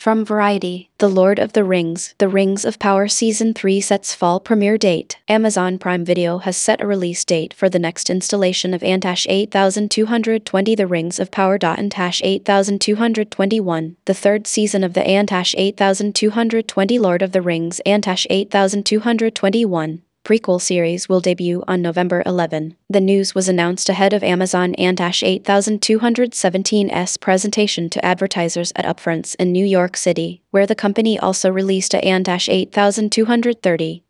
From Variety, The Lord of the Rings, The Rings of Power Season 3 sets fall premiere date. Amazon Prime Video has set a release date for the next installation of Antash 8220 The Rings of Power. Antash 8221, the third season of the Antash 8220 Lord of the Rings Antash 8221 prequel series will debut on November 11. The news was announced ahead of Amazon Antash 8217's presentation to advertisers at Upfronts in New York City, where the company also released a Antash 8230